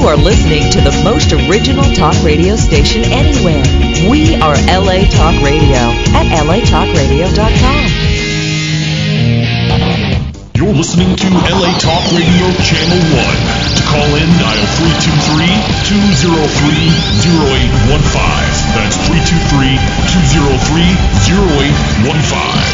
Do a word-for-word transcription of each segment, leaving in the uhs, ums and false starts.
are listening to the most original talk radio station anywhere. We are L A Talk Radio at L A talk radio dot com. You're listening to L A Talk Radio Channel one. To call in, dial three two three, two zero three, zero eight one five. That's three two three, two zero three, zero eight one five.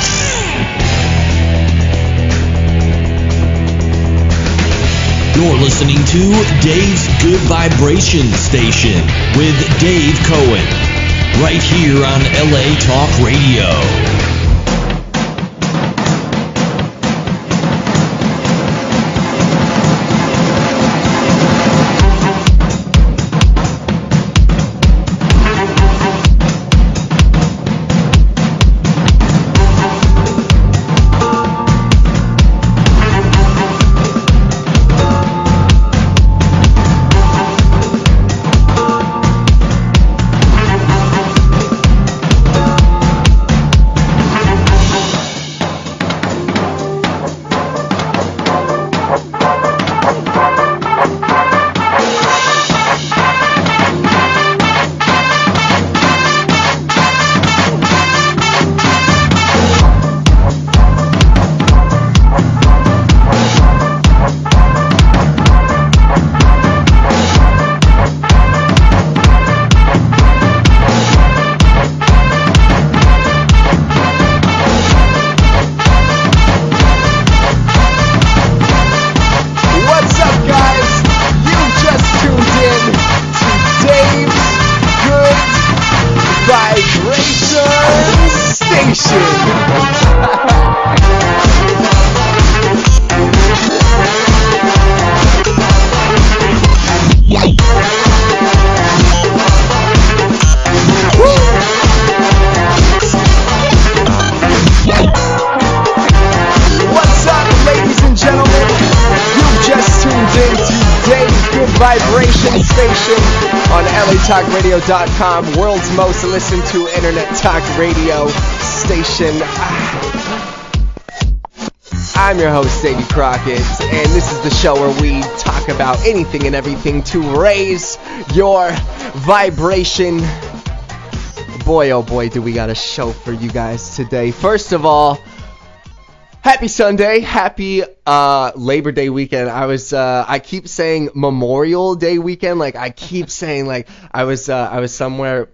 You're listening to Dave's Good Vibration Station with Dave Cohen, right here on L A Talk Radio. talk radio dot com, world's most listened to internet talk radio station. I'm your host, Davey Crockett, and this is the show where we talk about anything and everything to raise your vibration. Boy, oh boy, do we got a show for you guys today. First of all, happy Sunday, happy uh, Labor Day weekend. I was, uh, I keep saying Memorial Day weekend, like I keep saying, like I was, uh, I was somewhere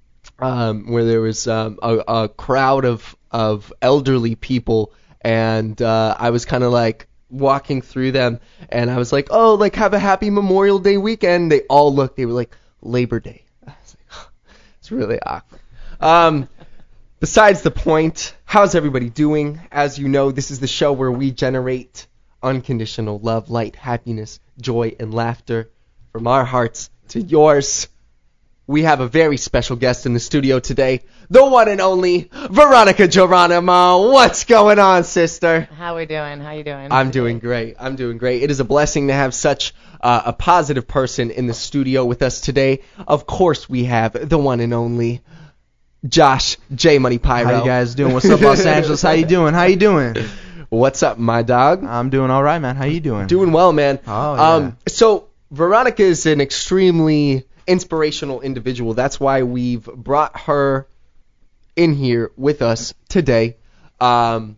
um, where there was um, a, a crowd of of elderly people, and uh, I was kind of like walking through them, and I was like, oh, like have a happy Memorial Day weekend. They all looked, they were like Labor Day. I was like, oh, it's really awkward. Um. Besides the point, how's everybody doing? As you know, this is the show where we generate unconditional love, light, happiness, joy, and laughter from our hearts to yours. We have a very special guest in the studio today, the one and only Veronica Geronimo. What's going on, sister? How we doing? How you doing? I'm doing great. I'm doing great. It is a blessing to have such uh, a positive person in the studio with us today. Of course, we have the one and only Josh J Money Pyro. How you guys doing? What's up, Los Angeles? How you doing? How you doing? What's up, my dog? I'm doing all right, man. How you doing? Doing well, man. Oh, yeah. Um, so Veronica is an extremely inspirational individual. That's why we've brought her in here with us today. Um,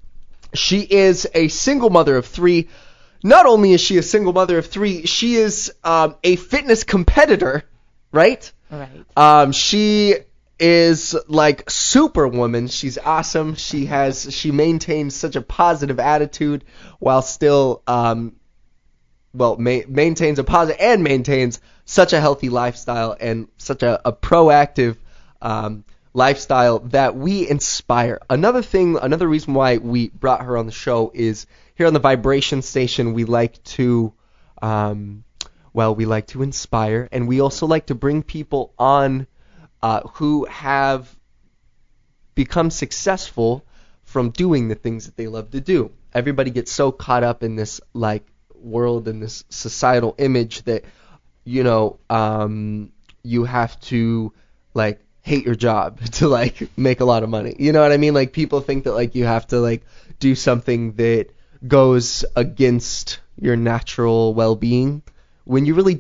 she is a single mother of three. Not only is she a single mother of three, she is um, a fitness competitor, right? Right. Um, she is like Superwoman. She's awesome. She has she maintains such a positive attitude while still um well ma- maintains a positive and maintains such a healthy lifestyle and such a, a proactive um lifestyle that we inspire. Another thing, another reason why we brought her on the show is here on the Vibration Station we like to um well we like to inspire, and we also like to bring people on Uh, who have become successful from doing the things that they love to do. Everybody gets so caught up in this like world and this societal image that, you know, um, you have to like hate your job to like make a lot of money. You know what I mean? Like people think that like you have to like do something that goes against your natural well-being when you really don't.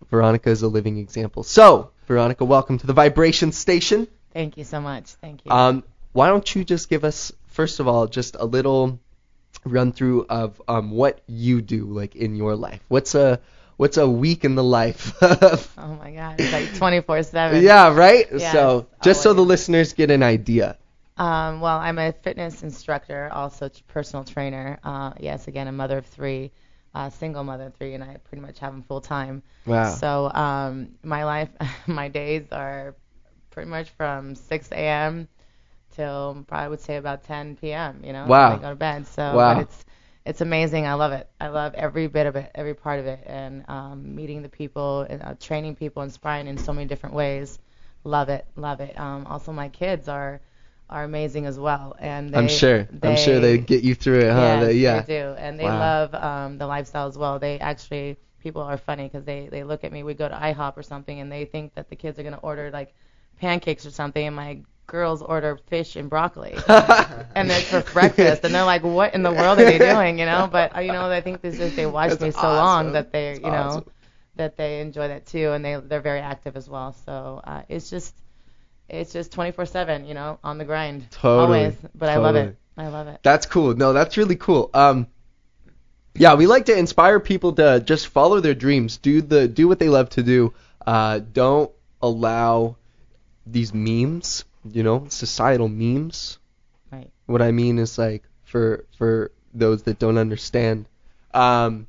Veronica is a living example. So, Veronica, welcome to the Vibration Station. Thank you so much. Thank you. Um, why don't you just give us, first of all, just a little run through of um what you do, like, in your life. What's a what's a week in the life of? Oh my God, it's like twenty-four seven. Yeah, right. Yes, so just so the always. listeners get an idea. Um, well, I'm a fitness instructor, also t- personal trainer. Uh, yes, again, a mother of three, uh, single mother of three, and I pretty much have them full time. Wow. So um, my life, my days are pretty much from six a.m. till probably would say about ten p.m. You know, Wow. when I go to bed. So Wow. but it's it's amazing. I love it. I love every bit of it, every part of it, and um, meeting the people, and, uh, training people, inspiring in so many different ways. Love it, love it. Um, also, my kids are are amazing as well, and they, I'm sure. They, I'm sure they get you through it, huh? Yes, They- yeah. they do, and they Wow. love um, the lifestyle as well. They actually, people are funny because they they look at me. We go to IHOP or something, and they think that the kids are gonna order like pancakes or something, and my girls order fish and broccoli, and it's for breakfast, and they're like, "What in the world are they doing?" You know. But uh, you know, I think this is they watch That's me so awesome. long that they, That's you know, awesome. that they enjoy that too, and they they're very active as well. So uh, it's just it's just twenty-four seven, you know, on the grind. Totally. Always. But I love Totally. it. I love it. That's cool. No, that's really cool. Um, yeah, we like to inspire people to just follow their dreams, do the do what they love to do. Uh, don't allow these memes, you know, societal memes. Right. What I mean is, like, for for those that don't understand, um,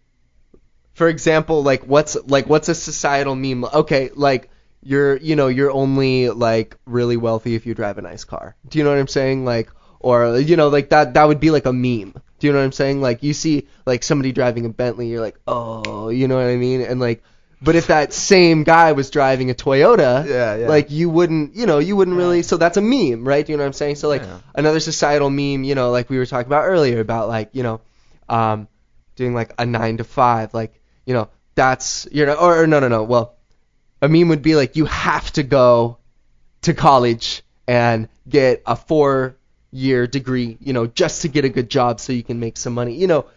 for example, like what's like what's a societal meme? Okay, like you're you know you're only like really wealthy if you drive a nice car. Do you know what I'm saying? Like, or you know like that that would be like a meme. Do you know what I'm saying? Like you see like somebody driving a Bentley, you're like, oh, you know what I mean? And like, but if that same guy was driving a Toyota, Yeah, yeah. like you wouldn't, you know, you wouldn't really. So that's a meme, right? Do you know what I'm saying? So like Yeah. another societal meme, you know, like we were talking about earlier about like you know, um, doing like a nine to five, like you know, that's you know, or, or no, no, no. Well, a meme would be like you have to go to college and get a four year degree, you know, just to get a good job so you can make some money. You know,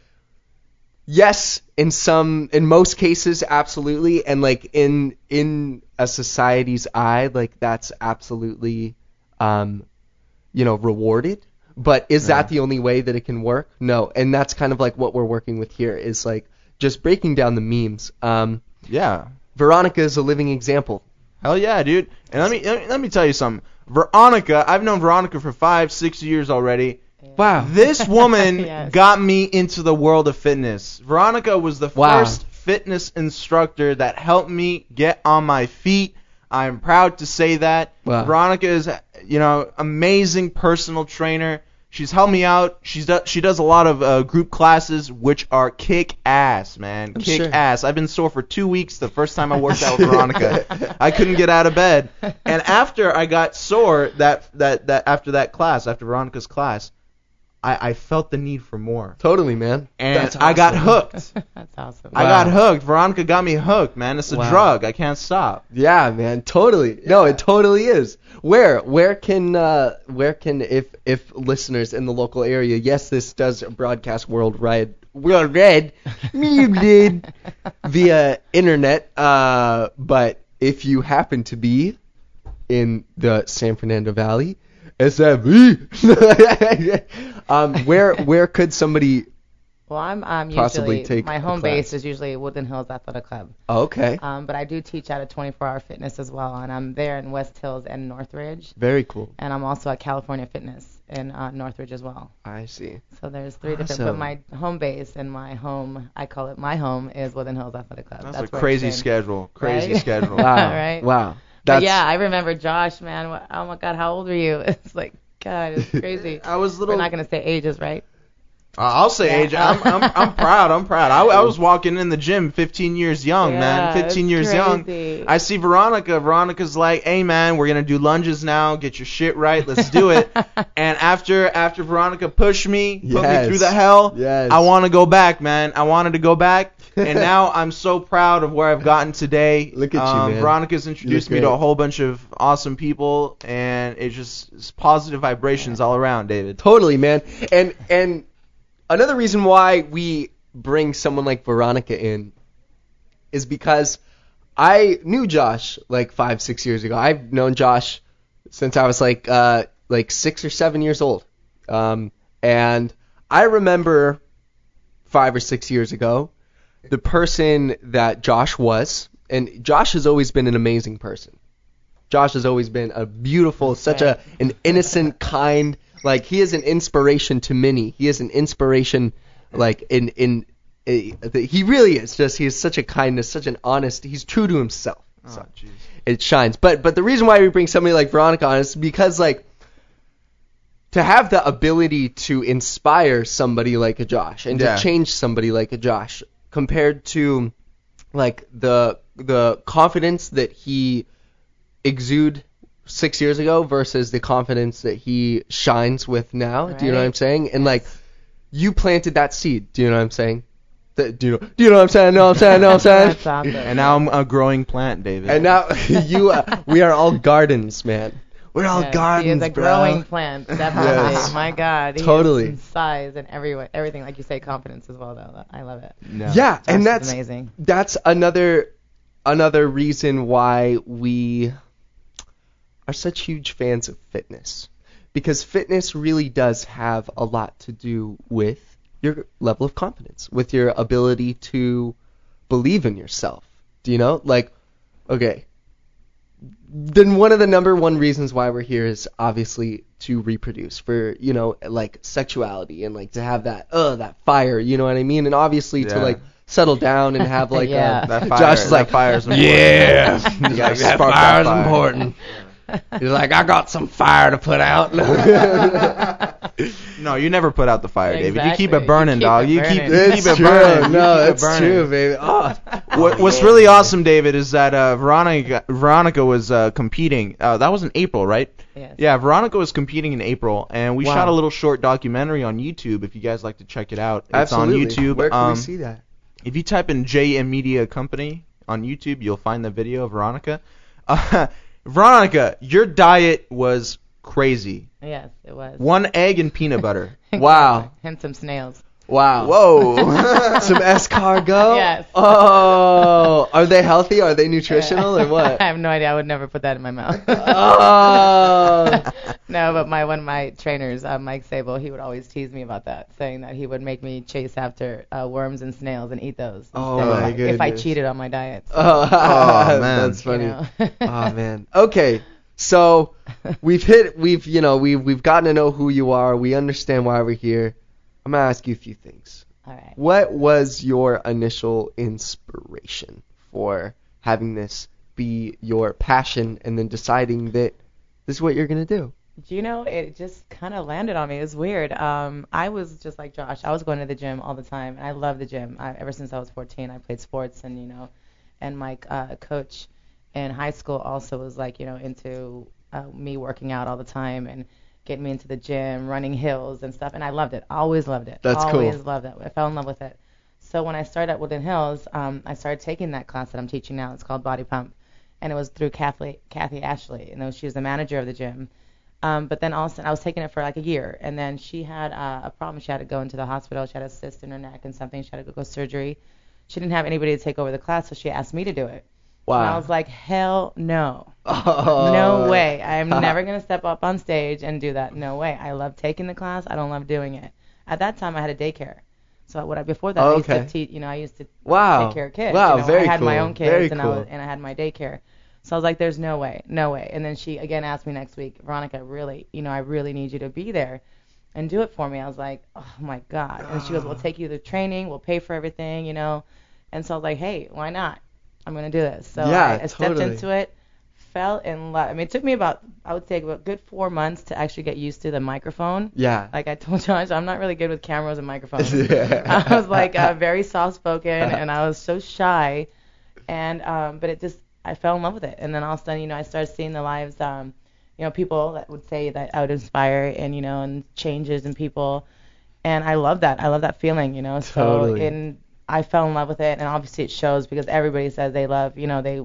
yes, in some in most cases absolutely, and like in in a society's eye, like that's absolutely um you know, rewarded. But is Yeah. that the only way that it can work? No. And that's kind of like what we're working with here is like just breaking down the memes. Um Yeah. Veronica is a living example. Hell yeah, dude. And let me let me, let me tell you something. Veronica, I've known Veronica for five, six years already. Wow. This woman Yes. got me into the world of fitness. Veronica was the Wow. first fitness instructor that helped me get on my feet. I'm proud to say that. Wow. Veronica is, you know, amazing personal trainer. She's helped me out. She's do, she does a lot of uh, group classes, which are kick ass, man. I'm Kick sure. ass. I've been sore for two weeks the first time I worked out with Veronica. I couldn't get out of bed. And after I got sore, that that that after that class, after Veronica's class, I, I felt the need for more. Totally, man. And That's I got awesome. hooked. That's awesome. I Wow. got hooked. Veronica got me hooked, man. It's a Wow. drug. I can't stop. Yeah, man, totally. No, it totally is. Where where can uh where can if if listeners in the local area, yes, this does broadcast worldwide worldwide muted via internet, uh but if you happen to be in the San Fernando Valley, S F V um where where could somebody Well, I'm um, Possibly usually take my a home class. base is usually Woodland Hills Athletic Club. oh, okay. Um, but I do teach out of twenty-four hour Fitness as well, and I'm there in West Hills and Northridge, Very cool. and I'm also at California Fitness in uh, Northridge as well. I see. So there's three different. Awesome. But my home base and my home, I call it my home, is Woodland Hills Athletic Club. That's, That's a where I crazy train. schedule. Crazy Right? schedule. Wow. Right? Wow. But That's yeah, I remember Josh, man. wha- Oh my God, how old were you? It's like, God, it's crazy. I was little. We're not gonna say ages, right? Uh, I'll say Yeah. age. I'm, I'm, I'm proud. I'm proud. I, I was walking in the gym fifteen years young, Yeah, man. fifteen it's years young. crazy. I see Veronica. Veronica's like, hey, man, we're going to do lunges now. Get your shit right. Let's do it. And after after Veronica pushed me, put Yes. me through the hell, Yes. I want to go back, man. I wanted to go back. And now I'm so proud of where I've gotten today. Look at you, um, man. Veronica's introduced You me look to a great. whole bunch of awesome people, and it's just it's positive vibrations all around, David. Totally, man. And and another reason why we bring someone like Veronica in is because I knew Josh like five, six years ago. I've known Josh since I was like uh, like six or seven years old. Um, and I remember five or six years ago, the person that Josh was, and Josh has always been an amazing person. Josh has always been a beautiful, such a an innocent, kind, like he is an inspiration to many. He is an inspiration, like in in. He really is. Just he is such a kindness, such an honest. He's true to himself. So Oh, jeez. it shines. But but the reason why we bring somebody like Veronica on is because like to have the ability to inspire somebody like a Josh and Yeah. to change somebody like a Josh compared to like the the confidence that he exude six years ago versus the confidence that he shines with now. Do you know what I'm Right. saying? And like you planted that seed. Do you know what I'm saying? That, do you know? Do you know what I'm saying? Know what I'm saying? Know what I'm saying? That's awesome. And now I'm a growing plant, David. And now you, uh, we are all gardens, man. We're all Yes, gardens, he is a bro. growing plant, definitely. Yes. My God, he Totally. is in size and every everything, like you say, confidence as well. Though I love it. No. Yeah, Josh and is that's amazing. that's another another reason why we are such huge fans of fitness, because fitness really does have a lot to do with your level of confidence, with your ability to believe in yourself. Do you know? Like, okay. Then one of the number one reasons why we're here is obviously to reproduce, for, you know, like sexuality and like to have that, uh, that fire, you know what I mean? And obviously to Yeah. like settle down and have like Yeah. a, That fire, Josh is that like, fire's important. yeah, You gotta that spark fire's that fire. important. He's like, I got some fire to put out. No, you never put out the fire, David. You keep Exactly. it burning, You keep dog. it You keep, burning. you It's keep it true. burning. You No, keep it that's burning. true, baby. Oh. What, what's really awesome, David, is that uh, Veronica Veronica was uh, competing. Uh, that was in April, right? Yes. Yeah, Veronica was competing in April, and we Wow. shot a little short documentary on YouTube. If you guys like to check it out, it's Absolutely. on YouTube. Where can um, we see that? If you type in J M Media Company on YouTube, you'll find the video of Veronica. Uh, Veronica, your diet was crazy. Yes, it was. One egg and peanut butter. Wow. And some snails. Wow. Whoa. Some escargot? Yes. Oh, are they healthy? Are they nutritional or what? I have no idea. I would never put that in my mouth. Oh. No, but my one of my trainers, uh, Mike Sable, he would always tease me about that, saying that he would make me chase after uh, worms and snails and eat those. Oh, instead, my if I- If I goodness. cheated on my diet. Oh, Oh, man. That's funny. You know? Oh man. Okay. So we've hit we've you know, we've we've gotten to know who you are. We understand why we're here. I'm gonna ask you a few things. All right. What was your initial inspiration for having this be your passion and then deciding that this is what you're gonna do? Do you know, it just kind of landed on me. It was weird. Um, I was just like Josh. I was going to the gym all the time, and I love the gym. I, ever since I was fourteen, I played sports, and you know, and my uh, coach in high school also was like, you know, into uh, me working out all the time and getting me into the gym, running hills and stuff, and I loved it. Always loved it. That's cool. Always loved it. I fell in love with it. So when I started at Woodland Hills, um, I started taking that class that I'm teaching now. It's called Body Pump, and it was through Kathy, Kathy Ashley, and she was the manager of the gym. Um, but then also, I was taking it for like a year, and then she had uh, a problem. She had to go into the hospital. She had a cyst in her neck and something. She had to go surgery. She didn't have anybody to take over the class, so she asked me to do it. Wow. And I was like, hell no. Oh. No way. I'm never going to step up on stage and do that. No way. I love taking the class. I don't love doing it. At that time, I had a daycare. So what I, before that, Oh, I used okay. to teach, you know, I used to Wow. take care of kids. Wow, you know, very I had my cool. own kids Very and, cool. I was, and I had my daycare. So I was like, there's no way, no way. And then she again asked me next week, Veronica, really, you know, I really need you to be there and do it for me. I was like, oh my God. And she goes, we'll take you to training, we'll pay for everything, you know. And so I was like, hey, why not? I'm going to do this. So Yeah, I, I stepped totally. into it, fell in love. I mean, it took me about, I would say, about a good four months to actually get used to the microphone. Yeah. Like I told Josh, I'm not really good with cameras and microphones. Yeah. I was like uh, very soft-spoken, and I was so shy. And um, but it just, I fell in love with it. And then all of a sudden, you know, I started seeing the lives, um, you know, people that would say that I would inspire, and you know, and changes in people. And I love that. I love that feeling, you know. So Totally. and I fell in love with it, and obviously it shows because everybody says they love, you know, they.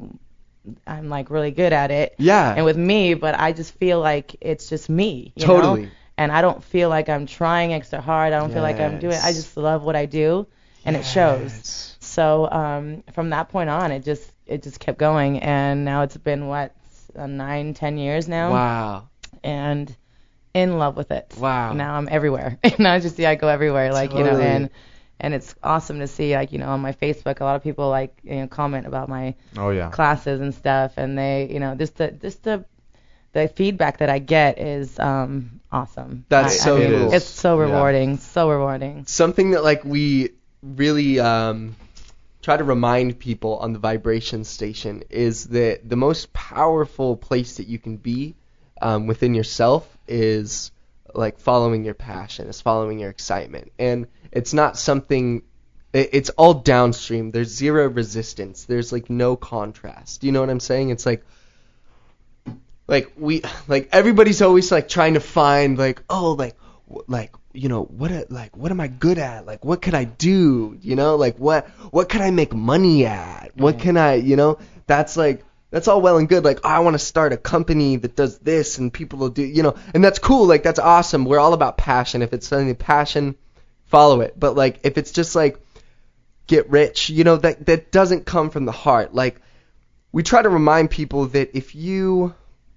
I'm like really good at it. Yeah. And with me, but I just feel like it's just me. You Totally. Know? And I don't feel like I'm trying extra hard. I don't feel like I'm doing. I Yes. just love what I do, and it shows. Yes. So so um, from that point on, it just it just kept going, and now it's been what uh, nine, ten years now. Wow. And in love with it. Wow. Now I'm everywhere. now I just see I go everywhere, like you know, Totally. and and it's awesome to see, like you know, on my Facebook, a lot of people like you know comment about my Oh yeah. classes and stuff, and they you know just the just the the feedback that I get is um awesome. That's I, so I mean, cool. It's so Yeah. rewarding, so rewarding. Something that like we really um, try to remind people on the vibration station is that the most powerful place that you can be um, within yourself is like following your passion, is following your excitement, and it's not something. it- It's all downstream. There's zero resistance. There's like no contrast. You know what I'm saying? It's like like we like everybody's always like trying to find like oh like w- like you know what a, like what am I good at, like what could I do, you know, like what what can I make money at, what can I, you know, that's like that's all well and good, like oh, I want to start a company that does this and people will do, you know, and that's cool, like that's awesome. We're all about passion. If it's something passion, follow it. But like if it's just like get rich, you know, that that doesn't come from the heart. Like we try to remind people that if you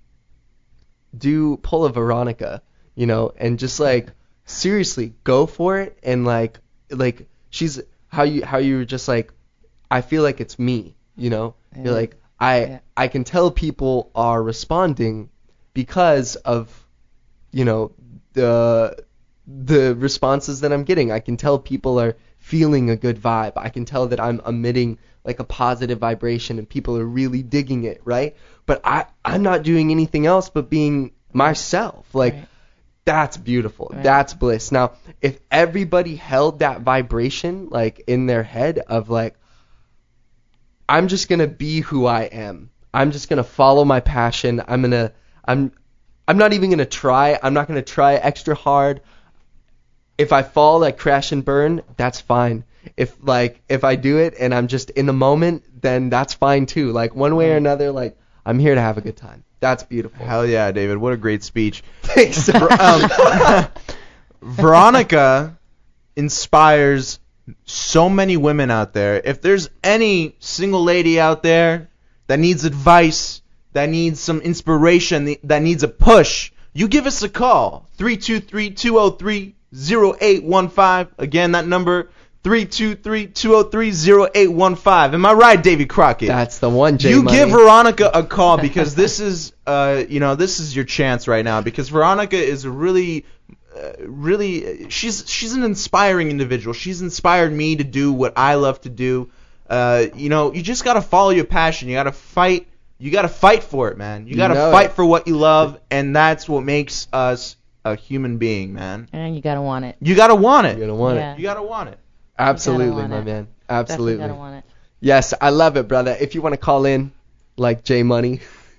do pull a Veronica, you know, and just like seriously go for it, and like like she's how you how you were just like I feel like it's me, you know, Yeah. you're like I Yeah. I can tell people are responding because of, you know, the the responses that I'm getting. I can tell people are feeling a good vibe. I can tell that I'm emitting like a positive vibration and people are really digging it, right? But I, I'm not doing anything else but being myself. Like, Right. that's beautiful. Right. That's bliss. Now, if everybody held that vibration, like, in their head of, like, I'm just going to be who I am. I'm just going to follow my passion. I'm going to, I'm, I'm not even going to try. I'm not going to try extra hard. If I fall, like, crash and burn, that's fine. If, like, if I do it and I'm just in the moment, then that's fine, too. Like, one way or another, like, I'm here to have a good time. That's beautiful. Hell yeah, David. What a great speech. Thanks. um, Veronica inspires so many women out there. If there's any single lady out there that needs advice, that needs some inspiration, that needs a push, you give us a call. three two three, two oh three, oh eight one five. Again, that number, three two three, two oh three, oh eight one five. Am I right, Davy Crockett? That's the one, J You Money. give Veronica a call because this is, uh, you know, this is your chance right now, because Veronica is a really, uh, really, she's she's an inspiring individual. She's inspired me to do what I love to do. Uh, you know, you just gotta follow your passion. You gotta fight. You gotta fight for it, man. You You gotta know fight it. for what you love, and that's what makes us a human being, man. And you gotta want it. You gotta want it. You're gonna want Yeah. it. You gotta want it. Absolutely, want my it. man. Definitely Absolutely. gotta want it. Yes, I love it, brother. If you want to call in, like J Money,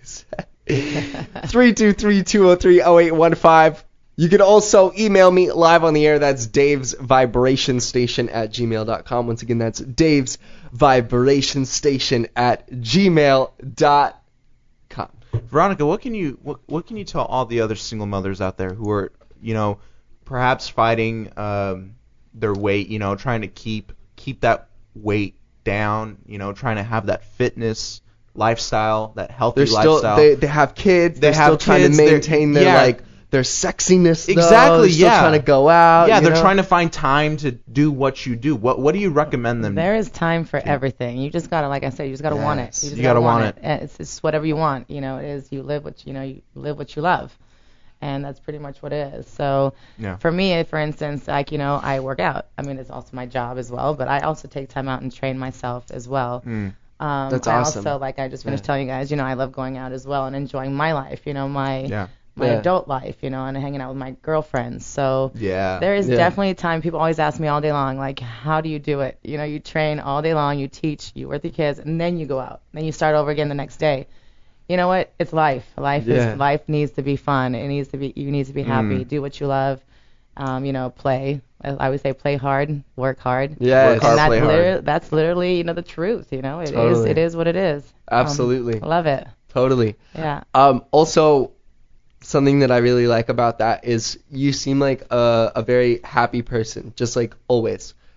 three two three, two oh three, oh eight one five. You can also email me live on the air. That's Dave's Vibration Station at gmail dot com. Once again, that's Dave's Vibration Station at gmail dot com. Veronica, what can you what, what can you tell all the other single mothers out there who are, you know, perhaps fighting um, their weight, you know, trying to keep keep that weight down, you know, trying to have that fitness lifestyle, that healthy They're still lifestyle. they they have kids. They They're have still trying kids, to they're- maintain their yeah. like their sexiness. Though. Exactly, They're still yeah. trying to go out. yeah, you they're know? trying to find time to do what you do. What what do you recommend them? There is time for everything. You just gotta, like I said, you just gotta want it. Yes. You, just You gotta want it. And It's it's whatever you want. You know, it is you live what you know you live what you love, and that's pretty much what it is. So Yeah. for me, for instance, like you know, I work out. I mean, it's also my job as well, but I also take time out and train myself as well. Mm. Um, That's I awesome. also, like I just finished Yeah. telling you guys, you know, I love going out as well and enjoying my life. You know, my Yeah. my Yeah. adult life. You know, and hanging out with my girlfriends. So. Yeah. There is Yeah. definitely a time. People always ask me all day long, like, how do you do it? You know, you train all day long, you teach, you work with your kids, and then you go out. Then you start over again the next day. You know what? It's life. Life Yeah. is life needs to be fun. It needs to be. You need to be happy. Mm. Do what you love. Um, you know, play. I I always say, play hard, work hard. Yes. Work hard, and that's play hard. literally, that's literally, you know, the truth. You know, it is. Totally. It is what it is. Um, Absolutely. I love it. Totally. Yeah. Um, also, something that I really like about that is you seem like a, a very happy person, just like always.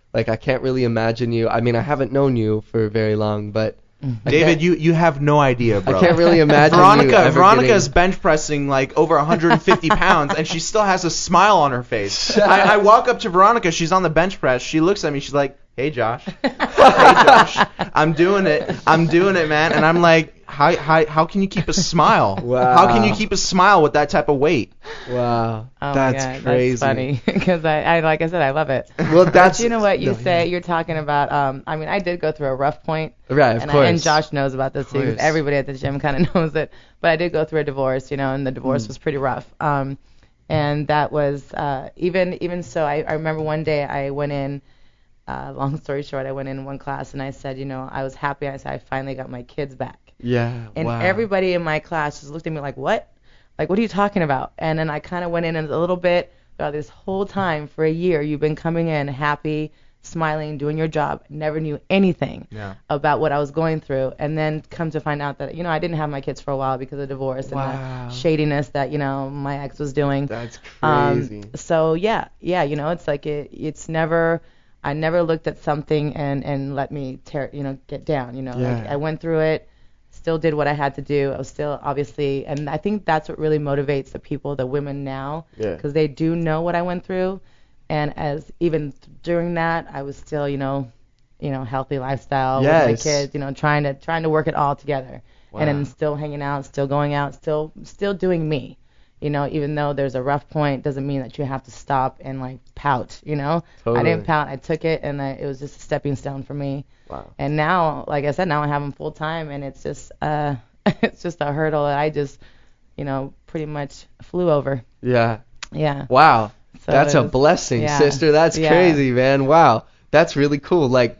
Like, I can't really imagine you. I mean, I haven't known you for very long, but I David, can't- you you have no idea, bro. I can't really imagine you Veronica ever Veronica's getting- bench pressing like over one hundred fifty pounds, and she still has a smile on her face. I, I walk up to Veronica, she's on the bench press. She looks at me, she's like, "Hey, Josh, hey, Josh, I'm doing it, I'm doing it, man." And I'm like, "How how how can you keep a smile? Wow. How can you keep a smile with that type of weight?" Wow, Oh that's my God, crazy. That's funny because I, I, like I said, I love it. Well, that's But you know what you no, say? You're talking about. Um, I mean, I did go through a rough point. Right, of and course. I, and Josh knows about this too. 'Cause course. everybody at the gym kind of knows it. But I did go through a divorce, you know, and the divorce Mm. was pretty rough. Um, and that was uh, even even so. I, I remember one day I went in. Uh, long story short, I went in one class and I said, you know, I was happy. I said I finally got my kids back. Yeah, And wow. everybody in my class just looked at me like, what? Like, what are you talking about? And then I kind of went in a little bit about this whole time for a year. You've been coming in happy, smiling, doing your job. Never knew anything Yeah. about what I was going through. And then come to find out that, you know, I didn't have my kids for a while because of divorce Wow. and the shadiness that, you know, my ex was doing. That's Um, crazy. so yeah, yeah, you know, it's like it, it's never, I never looked at something and and let me tear, you know, get down. You know, like Yeah. I went through it, still did what I had to do. I was still obviously, and I think that's what really motivates the people, the women now, Yeah. because they do know what I went through, and as even during that, I was still, you know, you know, healthy lifestyle with my Yes. kids, you know, trying to trying to work it all together, Wow. and then still hanging out, still going out, still still doing me. You know, even though there's a rough point, doesn't mean that you have to stop and like pout. You know, Totally. I didn't pout. I took it, and I, it was just a stepping stone for me. Wow. And now, like I said, now I have them full time, and it's just uh, it's just a hurdle that I just, you know, pretty much flew over. Yeah. Yeah. Wow. So That's it a was- blessing, yeah. sister. That's Yeah. crazy, man. Wow. That's really cool. Like,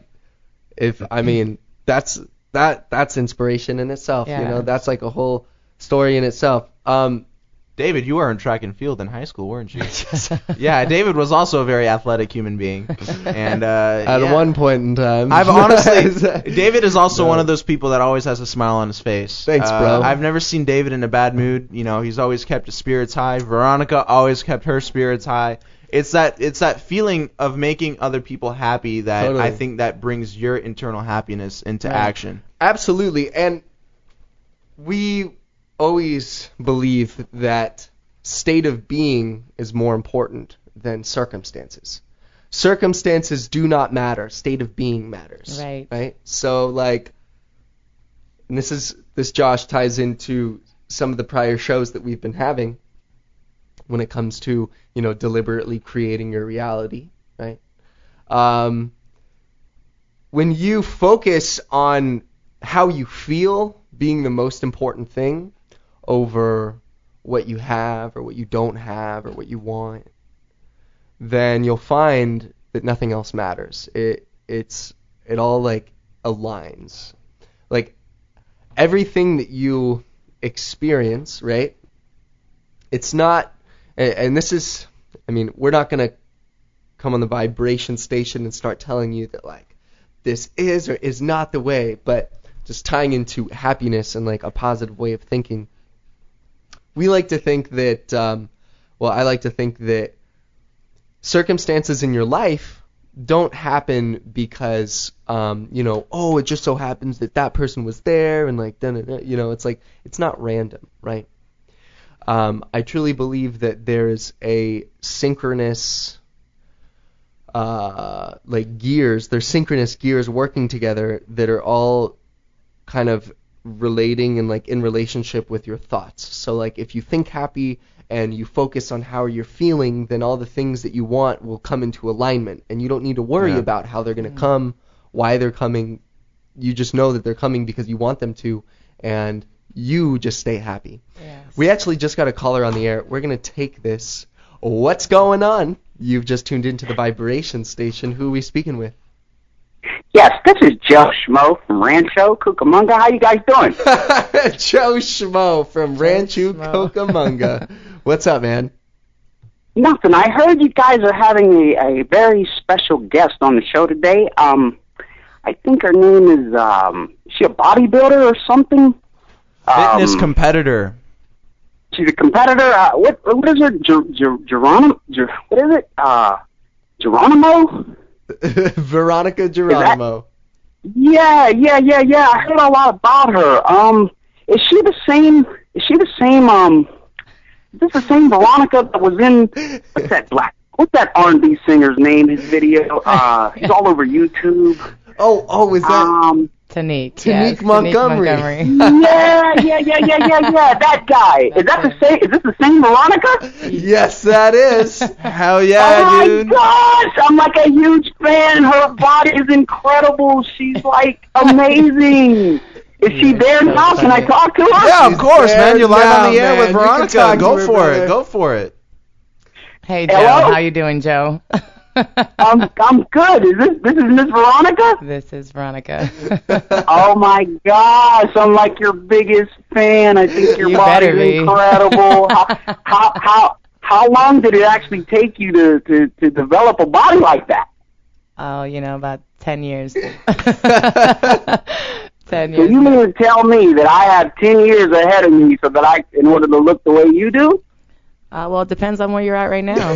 if I mean, that's that that's inspiration in itself. You Yeah. know, that's like a whole story in itself. Um. David, you were in track and field in high school, weren't you? Yeah, David was also a very athletic human being, and uh, At yeah. one point in time. I've honestly, David is also No. one of those people that always has a smile on his face. Thanks, Uh, bro. I've never seen David in a bad mood. You know, he's always kept his spirits high. Veronica always kept her spirits high. It's that it's that feeling of making other people happy that Totally. I think that brings your internal happiness into Right. action. Absolutely. And we always believe that state of being is more important than circumstances. Circumstances do not matter. State of being matters. Right. Right? So like, and this is this Josh ties into some of the prior shows that we've been having when it comes to, you know, deliberately creating your reality, right? Um, when you focus on how you feel being the most important thing over what you have or what you don't have or what you want, then you'll find that nothing else matters. It it's it all like aligns. Like everything that you experience, right? It's not, and, and this is, I mean, we're not gonna come on the vibration station and start telling you that like this is or is not the way, but just tying into happiness and like a positive way of thinking. We like to think that, um, well, I like to think that circumstances in your life don't happen because, um, you know, oh, it just so happens that that person was there and like, da-da-da, you know, it's like, it's not random, right? Um, I truly believe that there's a synchronous, uh, like gears, there's synchronous gears working together that are all kind of relating and like in relationship with your thoughts. So like if you think happy and you focus on how you're feeling, then all the things that you want will come into alignment, and you don't need to worry Yeah. about how they're going to come, why they're coming. You just know that they're coming because you want them to, and you just stay happy. Yes. We actually just got a caller on the air. We're going to take this. What's going on? You've just tuned into the vibration station. Who are we speaking with? Yes, this is Joe Schmo from Rancho Cucamonga. How you guys doing? Joe Schmo from Rancho Schmo. Cucamonga. What's up, man? Nothing. I heard you guys are having a, a very special guest on the show today. Um, I think her name is, um, is she a bodybuilder or something? Fitness Um, competitor. She's a competitor. Uh, what what is her? Ger- Ger- Geronimo? Ger- what is it? Uh, Geronimo? Veronica Geronimo. Yeah, yeah, yeah, yeah. I heard a lot about her. Um, is she the same? Is she the same? Um, is this the same Veronica that was in what's that black? What's that R and B singer's name? His video. Uh, he's all over YouTube. Oh, oh, is that Um, Tanique. Tanique yes, Montgomery. Montgomery. yeah, yeah, yeah, yeah, yeah, yeah. That guy. Is that the same? Is this the same Veronica? yes, that is. Hell yeah, oh my dude. gosh! I'm like a huge fan. Her body is incredible. She's like amazing. Is she there now? Can I talk to her? Yeah, of She's course, there man. You're live now, on the air man. with You can Veronica. talk to Go her, for brother. it. Go for it. Hey, Joe. Hello? How you doing, Joe? I'm I'm good. Is this this is Miss Veronica? This is Veronica. Oh my gosh! I'm like your biggest fan. I think your You body's better be. incredible. how, how how how long did it actually take you to, to, to develop a body like that? Oh, you know, about ten years. ten So years. you mean to tell me that I have ten years ahead of me, so that I, in order to look the way you do? Uh, well, it depends on where you're at right now.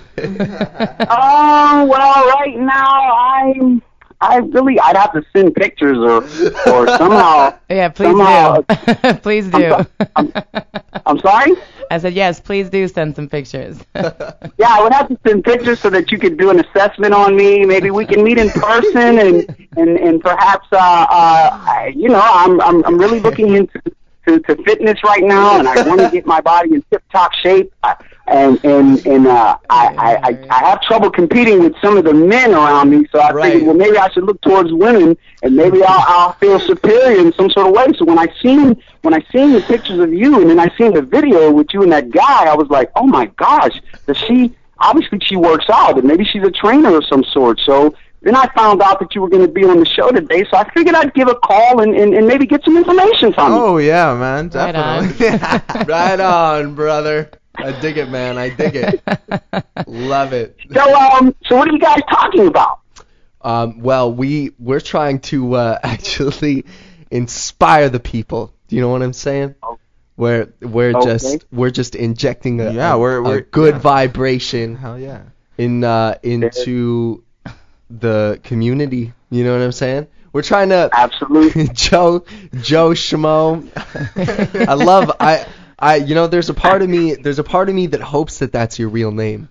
Oh well, right now I'm. I really, I'd have to send pictures or or somehow. Yeah, please somehow, do. Please do. I'm, so- I'm, I'm sorry. I said, yes, please do send some pictures. Yeah, I would have to send pictures so that you could do an assessment on me. Maybe we can meet in person and and and perhaps uh uh I, you know I'm I'm I'm really looking into to, to fitness right now, and I want to get my body in tip top shape. I, and and and uh, I, I I I have trouble competing with some of the men around me, so I Right. figured, well, maybe I should look towards women, and maybe I'll, I'll feel superior in some sort of way. So when I seen when I seen the pictures of you, and then I seen the video with you and that guy, I was like, oh my gosh, does she? Obviously, she works out, and maybe she's a trainer of some sort. So then I found out that you were going to be on the show today, so I figured I'd give a call and, and, and maybe get some information from you. Oh yeah, man. Right on. Definitely. Right on, brother. I dig it, man. I dig it. Love it. So um, so what are you guys talking about? Um, well, we we're trying to uh, actually inspire the people. Do you know what I'm saying? We're we're Okay. just we're just injecting a, Yeah, a, we're- a we're- good yeah. vibration Hell yeah. in uh, into the community. You know what I'm saying? We're trying to Absolutely. Joe Joe Schmo. I love I. I, you know, there's a part of me, there's a part of me that hopes that that's your real name.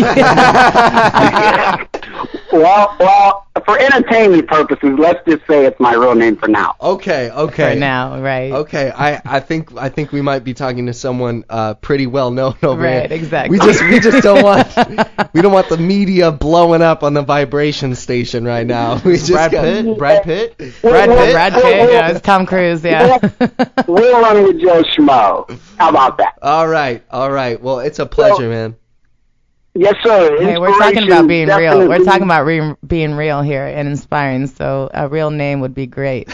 I, well, well, for entertainment purposes, let's just say it's my real name for now. okay, okay. For now, right? Okay, I, I think I think we might be talking to someone uh, pretty well known over Right, here. exactly. We just we just don't want we don't want the media blowing up on the vibration station right now. We just Brad got- Pitt. Brad Pitt. Brad Pitt? Brad Pitt, yeah, it's Tom Cruise, yeah. We're running with Joe Schmo. How about that? All right, all right. Well, it's a pleasure, man. Yes, sir. Hey, we're talking about being real. We're Inspiration talking about re- being real here and inspiring. So a real name would be great.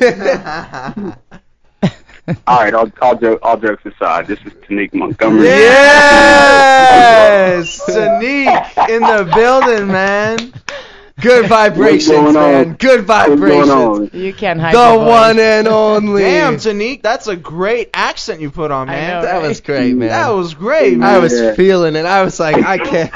All right, all, all, joke, all jokes aside, this is Tanique Montgomery. Yes, Tanique in the building, man. Good vibrations, What's going man. on? Good What's going vibrations. on? You can't hide The your voice. one and only. Damn, Tanique, that's a great accent you put on, I man. know. That was great, man. That was great, man. I was Yeah. feeling it. I was like, I can't.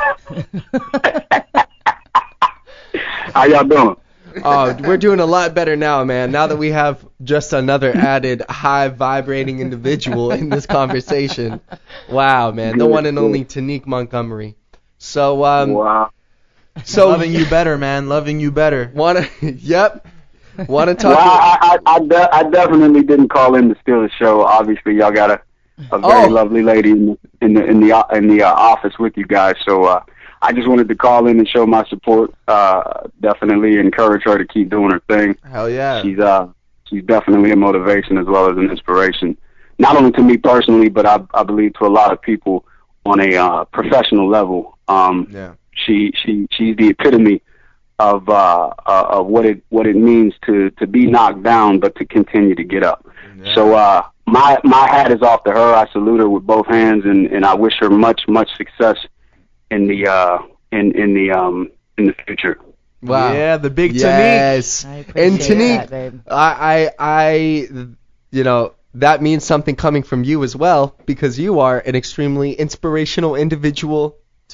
How y'all doing? Oh, we're doing a lot better now, man. Now that we have just another added high vibrating individual in this conversation. Wow, man. The one and only Tanique Montgomery. So, um, Wow. so Loving you better, man. Loving you better. wanna, yep, wanna Well, talk? I, I, I, de- I definitely didn't call in to steal the show. Obviously, y'all got a, a very Oh. lovely lady in the in the in the, o- in the uh, office with you guys. So uh, I just wanted to call in and show my support. Uh, definitely encourage her to keep doing her thing. Hell yeah. She's uh she's definitely a motivation as well as an inspiration, not only to me personally, but I I believe to a lot of people on a uh, professional level. Um, Yeah. she she she's the epitome of uh, uh of what it what it means to to be knocked down but to continue to get up. Yeah. So uh my my hat is off to her. I salute her with both hands, and and I wish her much much success in the uh in in the um in the future. Wow. Yeah, the big Tanique. Yes. I appreciate And Tanique, that, babe. I, I, I, you know, that means something coming from you as well, because you are an extremely inspirational individual too.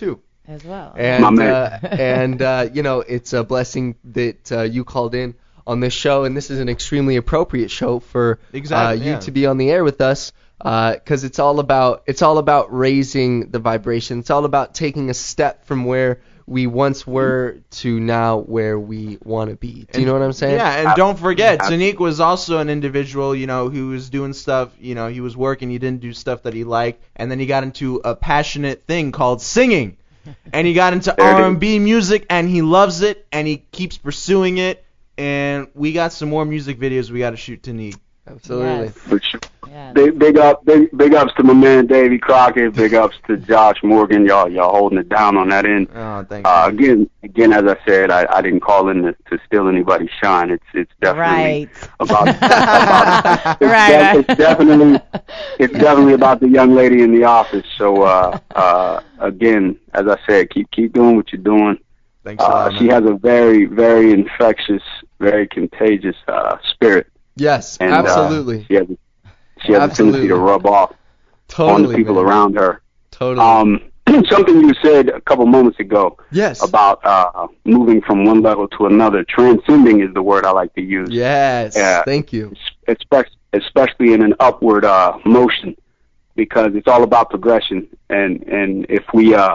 As well. And My man. uh, and uh, you know, it's a blessing that uh, you called in on this show, and this is an extremely appropriate show for Exactly, uh, you yeah. to be on the air with us, because it's all about it's all about raising the vibration. It's all about taking a step from where we once were to now where we want to be. Do you know what I'm saying? Yeah, and don't forget, Tanique was also an individual, you know, who was doing stuff, you know, he was working, he didn't do stuff that he liked, and then he got into a passionate thing called singing. And he got into There it is. R and B music, and he loves it, and he keeps pursuing it, and we got some more music videos we got to shoot, Tanique. Absolutely. Yes. For sure. Yes. Big, big up, big, big ups to my man Davy Crockett. Big ups to Josh Morgan. Y'all, y'all holding it down on that end. Oh, thank Uh, you. again, again, as I said, I, I didn't call in to, to steal anybody's shine. It's, it's definitely Right. about, about it's, Right. de- it's definitely, it's definitely about the young lady in the office. So, uh, uh, again, as I said, keep, keep doing what you're doing. Thanks a Uh, lot, she man. has a very, very infectious, very contagious uh, spirit. Yes, And, absolutely. Uh, she has, she has a Absolutely. tendency to rub off totally. on the people man. around her. Totally. Um, something you said a couple moments ago yes. about uh, moving from one level to another. Transcending is the word I like to use. Yes. Yeah. Thank you. Especially, especially in an upward uh, motion, because it's all about progression. And and if we uh,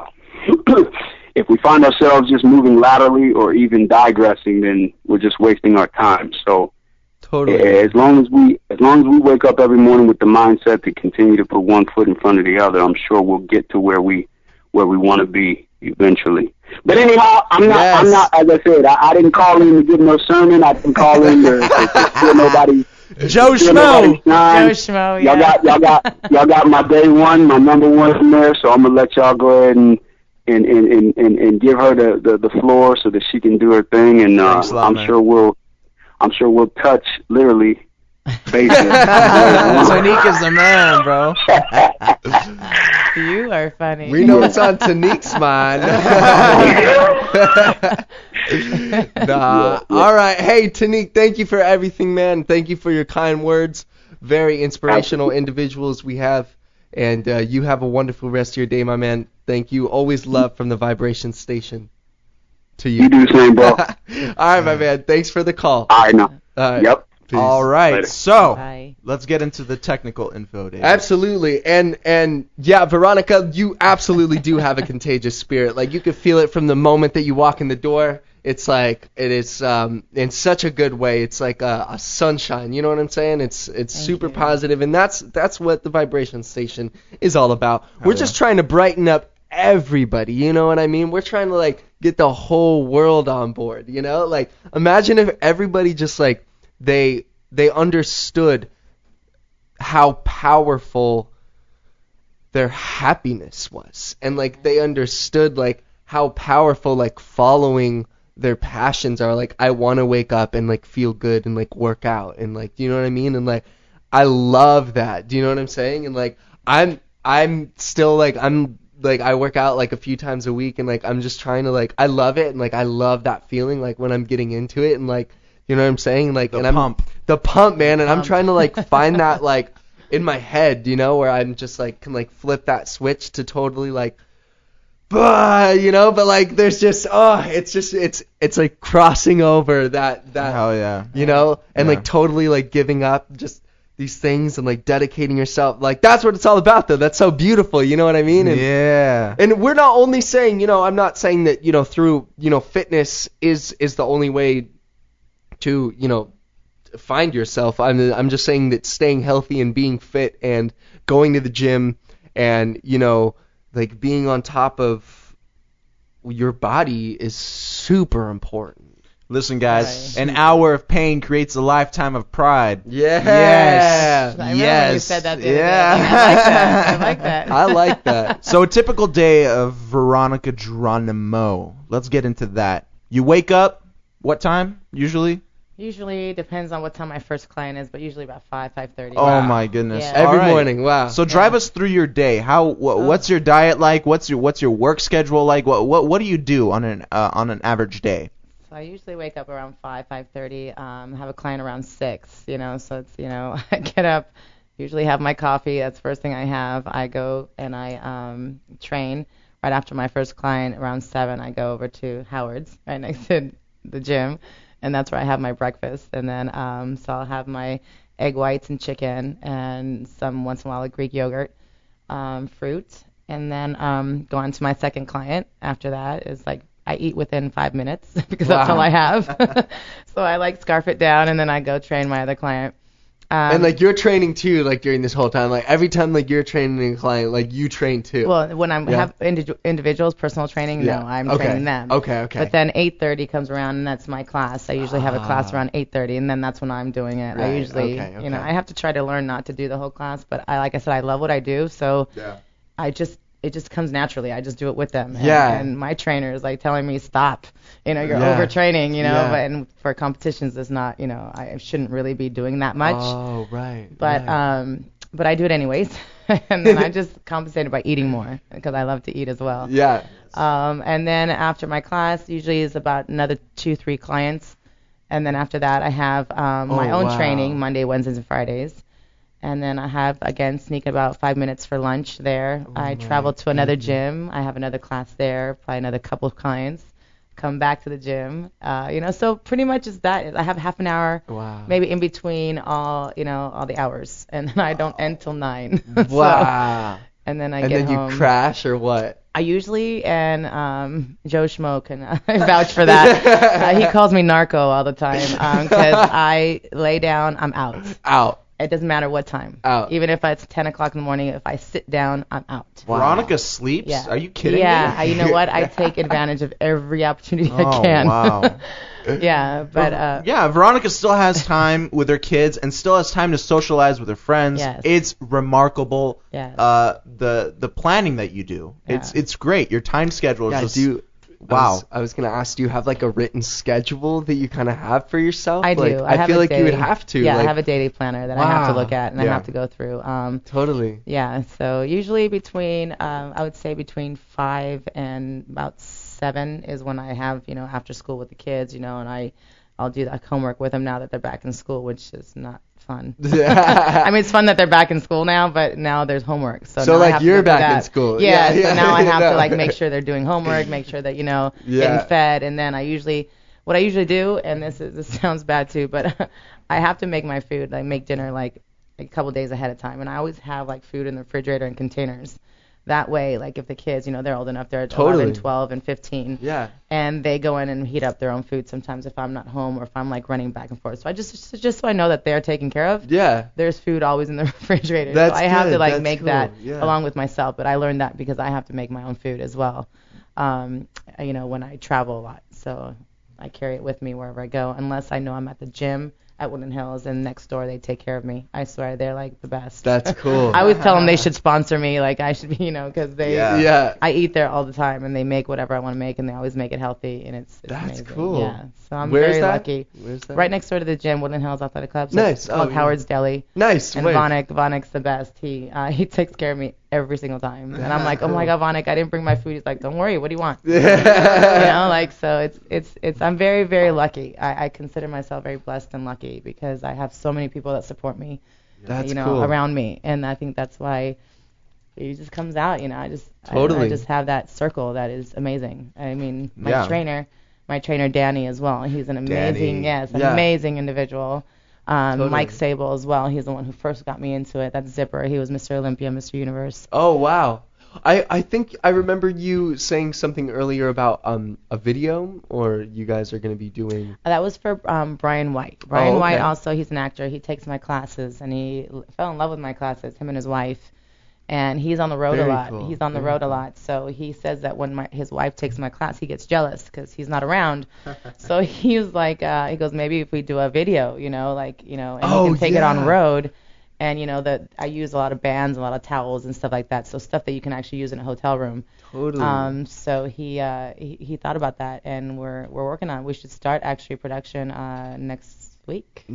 if we find ourselves just moving laterally or even digressing, then we're just wasting our time. So Totally. as long as we as long as we wake up every morning with the mindset to continue to put one foot in front of the other, I'm sure we'll get to where we where we want to be eventually. But anyhow, I'm not Yes. I'm not as I said, I, I didn't call in to give no sermon. I didn't call in to, to steal nobody. Joe steal Schmo. nobody's shine. Joe Schmo, Y'all yeah. got y'all got y'all got my day one, my number one in there, so I'm gonna let y'all go ahead and and and, and, and, and give her the, the, the floor so that she can do her thing, and uh, Thanks a lot, I'm man. sure we'll I'm sure we'll touch literally bases. Tanique is the man, bro. You are funny. We know it's on Tanique's mind. nah. All right. Hey, Tanique, thank you for everything, man. Thank you for your kind words. Very inspirational individuals we have. And uh, you have a wonderful rest of your day, my man. Thank you. Always love from the Vibration Station to you. You do the same, bro. All right, my man. Thanks for the call. I know. All right. Yep. Peace. All right, Later. so Bye. let's get into the technical info, Dave. Absolutely. And and yeah, Veronica, you absolutely do have a contagious spirit. Like you could feel it from the moment that you walk in the door. It's like it is um in such a good way. It's like a, a sunshine, you know what I'm saying? It's it's Thank super you. positive, and that's that's what the Vibration Station is all about. We're yeah. just trying to brighten up everybody, you know what I mean? We're trying to like get the whole world on board, you know? Like imagine if everybody just like they they understood how powerful their happiness was, and like they understood like how powerful like following their passions are. Like I want to wake up and like feel good and like work out and like, you know what I mean? And like I love that. Do you know what I'm saying? And like I'm I'm still like I'm like I work out like a few times a week, and like I'm just trying to like I love it, and like I love that feeling like when I'm getting into it, and like, you know what I'm saying? Like The and I'm pump. the pump, man, and I'm Pump. trying to like find that like in my head, you know, where I'm just like can like flip that switch to totally like bah, you know, but like there's just oh, it's just it's it's like crossing over that that Hell yeah. you know, and Yeah. like totally like giving up just these things and like dedicating yourself. Like that's what it's all about though. That's so beautiful, you know what I mean? And Yeah. and we're not only saying, you know, I'm not saying that, you know, through, you know, fitness is is the only way to, you know, find yourself. I'm I'm just saying that staying healthy and being fit and going to the gym and, you know, like being on top of your body is super important. Listen, guys, Right. an hour of pain creates a lifetime of pride. Yeah. Yes. I remember yes. when you said that the other yeah. day. I like that. I like that. I like that. So a typical day of Veronica Geronimo. Let's get into that. You wake up, what time usually? Usually depends on what time my first client is, but usually about five, five thirty. Oh my goodness. Yeah. Every All right. morning. Wow. So drive us through your day. How wh- what's your diet like? What's your what's your work schedule like? What what what do you do on an uh, on an average day? So I usually wake up around five, five thirty. Um, have a client around six. You know, so it's you know I get up, usually have my coffee. That's the first thing I have. I go and I um, train. right after my first client, around seven, I go over to Howard's, right next to the gym, and that's where I have my breakfast. And then um, so I'll have my egg whites and chicken, and some once in a while a Greek yogurt, um, fruit, and then um, go on to my second client. After that is like I eat within five minutes because that's Wow. all I have. So I like scarf it down, and then I go train my other client. Um, And like you're training too, like during this whole time, like every time like you're training a client, like you train too. well, when I Yeah. have indi- individuals, personal training, Yeah. no, I'm Okay. training them. Okay, okay. But then eight thirty comes around, and that's my class. I usually have a class Ah. around eight thirty, and then that's when I'm doing it. Right, I usually, okay, you know, okay. I have to try to learn not to do the whole class, but I, like I said, I love what I do, so Yeah. I just, it just comes naturally. I just do it with them. And, Yeah. And my trainer is like telling me, stop. You know, you're Yeah. overtraining, you know, Yeah. but and for competitions, it's not, you know, I shouldn't really be doing that much. Oh, right. But right. um, but I do it anyways, and then I just compensated by eating more because I love to eat as well. yeah. Um, and then after my class, usually is about another two, three clients, and then after that, I have um, my Oh, own wow. training Monday, Wednesdays, and Fridays. And then I have again sneak about five minutes for lunch there. I my travel to another goodness. gym. I have another class there, probably another couple of clients. Come back to the gym. Uh, you know, so pretty much is that. I have half an hour, Wow. maybe in between all, you know, all the hours, and then I don't end till nine. So- Wow. and then I and get then you home. crash or what? I usually, and um, Joe Schmo can uh, vouch for that. Uh, he calls me narco all the time because I lay down, I'm out. Out. It doesn't matter what time. Out. Even if it's ten o'clock in the morning, if I sit down, I'm out. Wow. Veronica sleeps? Yeah. Are you kidding yeah, me? I, you know what? I take advantage of every opportunity I Oh, can. wow. yeah, but uh, Yeah, Veronica still has time with her kids and still has time to socialize with her friends. Yes. It's remarkable. Yes. Uh, the the planning that you do. It's Yeah. it's great. Your time schedule is Yeah, just do you, I wow. was, I was gonna ask, do you have like a written schedule that you kind of have for yourself? I do. Like, I, have feel a like you would daily- have to. Yeah, like, I have a daily planner that I have to Wow. look at and I Yeah. have to go through. Um, Totally. Yeah, so usually between, um, I would say between five and about seven is when I have, you know, after school with the kids, you know, and I, I'll do that homework with them now that they're back in school, which is not fun. I mean, it's fun that they're back in school now, but now there's homework. So, So, now I like, have to you're go through back in that. school. Yeah, Yeah, yeah, so now I have no. to, like, make sure they're doing homework, make sure that, you know, Yeah. getting fed, and then I usually, what I usually do, and this is, this sounds bad too, but I have to make my food, like make dinner, like, a couple days ahead of time, and I always have like food in the refrigerator in containers. That way, like if the kids, you know, they're old enough, they're Totally. eleven, twelve, and fifteen, Yeah. and they go in and heat up their own food sometimes if I'm not home or if I'm like running back and forth. So I just just so I know that they're taken care of. Yeah. There's food always in the refrigerator. That's so I have good, to like that's make cool, that yeah. along with myself, but I learned that because I have to make my own food as well. Um, you know, when I travel a lot, so I carry it with me wherever I go, unless I know I'm at the gym at Woodland Hills, and next door they take care of me. I swear they're like the best. That's cool. I always tell them they should sponsor me, like I should be, you know, because they. Yeah. Yeah. I eat there all the time, and they make whatever I want to make, and they always make it healthy, and it's, it's That's amazing. cool. Yeah, so I'm Where's very that? lucky. Where's that? Right next door to the gym, Woodland Hills Athletic Club. So Nice. It's called Oh, yeah. Howard's Deli. Nice. And Wait. Vonik, Vonik's the best. He uh, he takes care of me every single time, and I'm like, oh my God, Vonik, I didn't bring my food. He's like, don't worry, what do you want? you know, like so it's it's it's I'm very very lucky. I, I consider myself very blessed and lucky because I have so many people that support me, That's you know, cool. around me, and I think that's why it just comes out. You know, I just I- I, Totally. just have that circle that is amazing. I mean, my Yeah. trainer, my trainer Danny as well. He's an amazing, Danny. yes, Yeah. amazing individual. Um, Totally. Mike Sable as well. He's the one who first got me into it. That's Zipper. He was Mister Olympia, Mister Universe. Oh wow. I, I think I remember you saying something earlier about um a video, or you guys are going to be doing. That was for um, Brian White. Brian Oh, White okay. also, he's an actor. He takes my classes, and he l- fell in love with my classes, him and his wife. And he's on the road Very a lot. cool, He's on the very road a cool. lot. So he says that when my, his wife takes my class, he gets jealous because he's not around. So he's like, uh, he goes, maybe if we do a video, you know, like, you know, and Oh, he can take it yeah. on road. And, you know, that I use a lot of bands, a lot of towels and stuff like that. So stuff that you can actually use in a hotel room. Totally. Um, so he, uh, he he thought about that, and we're we're working on it. We should start actually production uh, next week.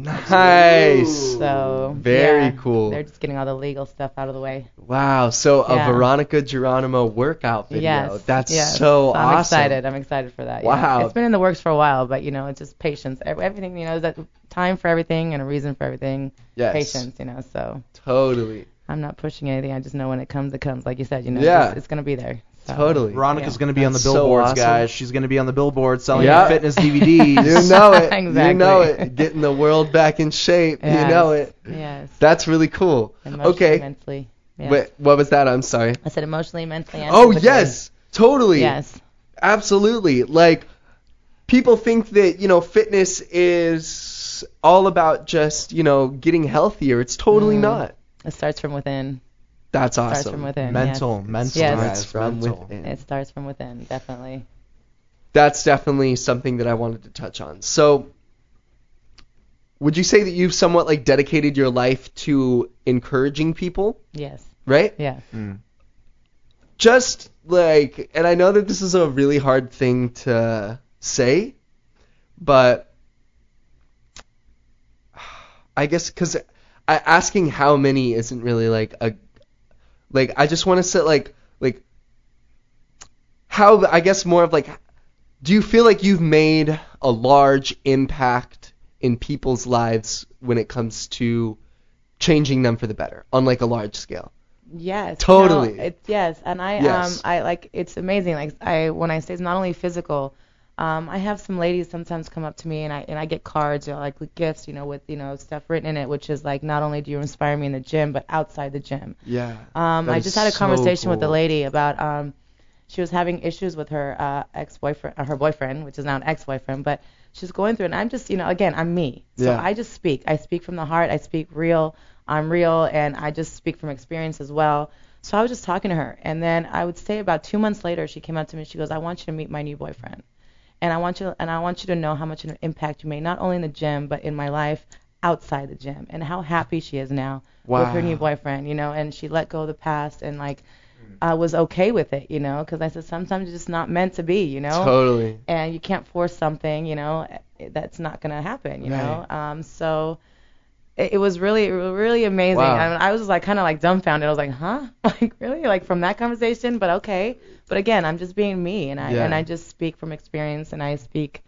Nice. So Very yeah, cool. They're just getting all the legal stuff out of the way. Wow. So Yeah. a Veronica Geronimo workout video. Yes. That's yes. so I'm awesome. excited. I'm excited for that. yeah. Wow. It's been in the works for a while, but you know, it's just patience. Ev- Everything, you know, there's that time for everything and a reason for everything. Yes. Patience, you know. So Totally. I'm not pushing anything. I just know when it comes, it comes. Like you said, you know, Yeah. it's, it's gonna be there. So, Totally. Veronica's Yeah. going to be on the That's so billboards, awesome. guys. She's going to be on the billboard selling Yeah. fitness D V Ds. You know it. You Exactly. know it. Getting the world back in shape. You Yes. know it. Yes. That's really cool. Emotionally, Okay. mentally. Yes. Wait, what was that? I'm sorry. I said emotionally, mentally, and Oh, physically. yes. Totally. Yes. Absolutely. Like, people think that, you know, fitness is all about just, you know, getting healthier. It's totally Mm. not. It starts from within. That's Starts awesome. from within. Mental, Yes. mental, Yes. guys, from mental. within. It starts from within, definitely. That's definitely something that I wanted to touch on. So, would you say that you've somewhat like dedicated your life to encouraging people, Yes. right? Yeah. Mm. Just like, and I know that this is a really hard thing to say, but I guess because asking how many isn't really like a, like I just want to say like like how I guess more of like, do you feel like you've made a large impact in people's lives when it comes to changing them for the better on like a large scale? Yes. Totally. No, it, yes, and I Yes. um I like it's amazing. Like I when I say it's not only physical, um I have some ladies sometimes come up to me and I and I get cards or like with gifts, you know, with you know stuff written in it, which is like not only do you inspire me in the gym but outside the gym. Yeah. Um That I is just had a so conversation with a cool. lady about um she was having issues with her uh ex-boyfriend or her boyfriend, which is now an ex-boyfriend, but she's going through it and I'm just, you know, again, I'm me. So Yeah. I just speak. I speak from the heart. I speak real. I'm real and I just speak from experience as well. So I was just talking to her, and then I would say about two months later, she came up to me. She goes, "I want you to meet my new boyfriend, and I want you, and I want you to know how much of an impact you made, not only in the gym, but in my life outside the gym, and how happy she is now with her new Wow. boyfriend, you know." And she let go of the past, and like, I was okay with it, you know, because I said sometimes it's just not meant to be, you know, Totally. and you can't force something, you know, that's not gonna happen, you know. Um, so. It, it was really, really amazing. Wow. I, mean, I was like kind of like dumbfounded. I was like, huh? Like really? Like from that conversation? But okay. But again, I'm just being me, and I Yeah. and I just speak from experience, and I speak,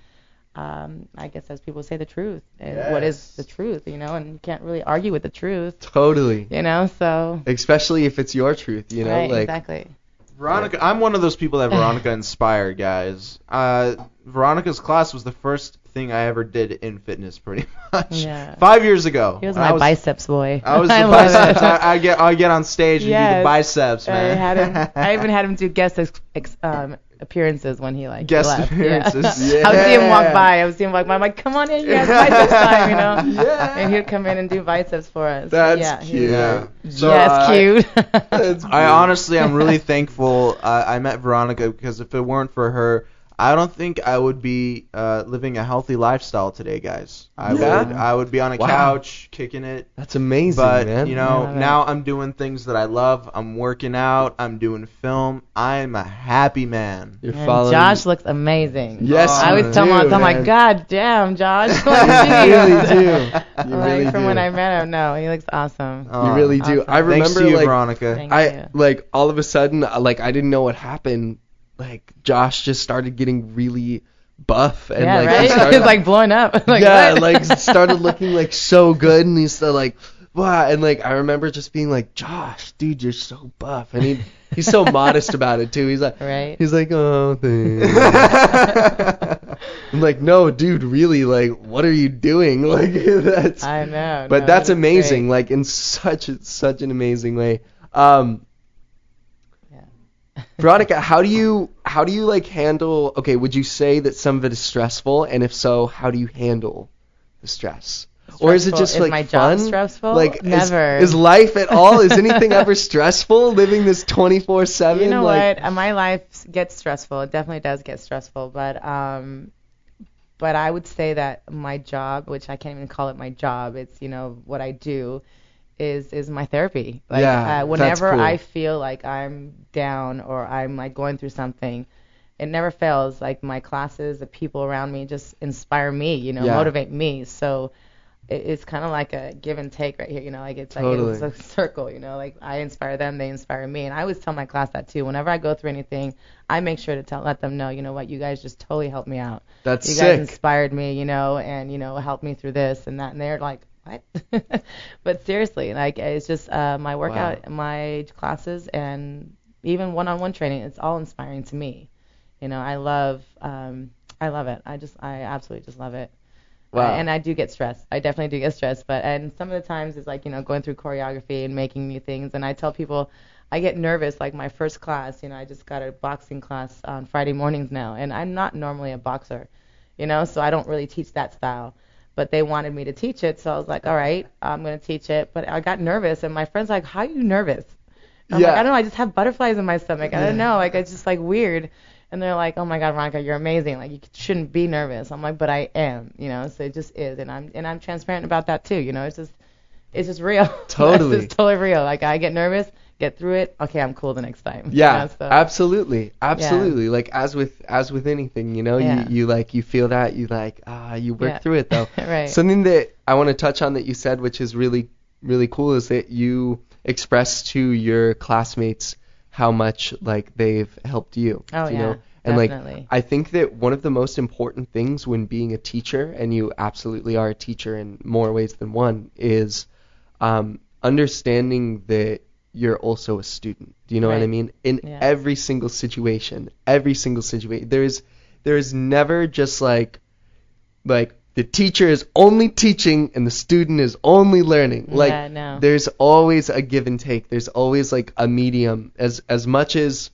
um, I guess as people say, the truth. And what is the truth? You know, and you can't really argue with the truth. Totally. You know, so Especially if it's your truth, you know, right, like exactly. Veronica, I'm one of those people that Veronica inspired, guys. Uh, Veronica's class was the first thing I ever did in fitness, pretty much. Yeah. Five years ago. He was when my I was, biceps boy. I was the love biceps. it. I, I get, I get on stage and do the Yes. biceps, I man. had him. I even had him do guest ex, ex, um, appearances when he like Guest left. appearances. Yeah. I would see him walk Yeah. by. I would see him walk by. I'm like, come on in, you guys biceps time, you know. Yeah. And he'd come in and do biceps for us. That's yeah, he- cute. Yeah. So, yes, uh, cute. That's I honestly, I'm really thankful uh, I met Veronica, because if it weren't for her, I don't think I would be uh, living a healthy lifestyle today, guys. I Yeah? would I would be on a Wow. couch kicking it. That's amazing, But man. you know, love it. now I'm doing things that I love. I'm working out. I'm doing film. I'm a happy man. You're And following. Josh looks amazing. Yes, I you always tell him, all the do, time, like, man. God damn, Josh. You Jeez. really do. You Like really from do. when I met him, no, he looks awesome. Oh, You really do. awesome. I remember Thanks to you, like Veronica. Thank I you. like all of a sudden uh, like I didn't know what happened. Like Josh just started getting really buff and Yeah, like right? just started, He's like blowing up. Like, yeah, what? like started looking like so good, and he's still like, wow. And like I remember just being like, Josh, dude, you're so buff, and he he's so modest about it too. He's like, Right. he's like, oh, thanks. I'm like, no, dude, really, like, what are you doing? Like that's. I know. But no, that's it's amazing, great. like in such a, such an amazing way. Um, Yeah. Veronica, how do you how do you like handle? Okay, would you say that some of it is stressful, and if so, how do you handle the stress? Or is it Stressful. just Is like my job fun? stressful? Like is- Never. Is, life at all? Is anything ever stressful? Living this twenty-four seven. You know like, what? Uh, My life gets stressful. It definitely does get stressful, but um, but I would say that my job, which I can't even call it my job, it's you know what I do, is is my therapy. Like Yeah, uh, that's whenever cool. I feel like I'm down or I'm like going through something, it never fails. Like my classes, the people around me just inspire me. You know, Yeah. motivate me. So. it- It's kind of like a give and take right here, you know, like it's like Totally. it's a circle, you know, like I inspire them, they inspire me, and I always tell my class that too. Whenever I go through anything, I make sure to tell, let them know, you know what, you guys just totally helped me out. That's You sick. guys inspired me, you know, and you know helped me through this and that, and they're like, what? But seriously, like it's just uh, my workout, my classes, and even one-on-one training, it's all inspiring to me. You know, I love, um, I love it. I just, I absolutely just love it. Wow. Uh, and I do get stressed. I definitely do get stressed. But and some of the times it's like, you know, going through choreography and making new things. And I tell people, I get nervous. Like my first class, you know, I just got a boxing class on Friday mornings now, and I'm not normally a boxer, you know, so I don't really teach that style. But they wanted me to teach it, so I was like, all right, I'm going to teach it. But I got nervous, and my friend's like, how are you nervous? I'm Yeah. like, I don't know, I just have butterflies in my stomach. I don't know, like it's just like weird. And they're like, oh my God, Veronica, you're amazing. Like you shouldn't be nervous. I'm like, but I am, you know. So it just is, and I'm and I'm transparent about that too. You know, it's just it's just real. Totally. It's just totally real. Like I get nervous, get through it. Okay, I'm cool the next time. Yeah, You know, so, absolutely, absolutely. Like as with as with anything, you know, Yeah. you you like you feel that you like ah you work Yeah. through it though. Right. Something that I want to touch on that you said, which is really really cool, is that you express to your classmates how much like they've helped you. Oh, you yeah, know? And definitely. like I think that one of the most important things when being a teacher, and you absolutely are a teacher in more ways than one, is um, understanding that you're also a student. Do you know what I Right. mean? In Yeah. every single situation, every single situation, there's there's never just like like the teacher is only teaching and the student is only learning. Like Yeah, no. there's always a give and take. There's always like a medium. As as much as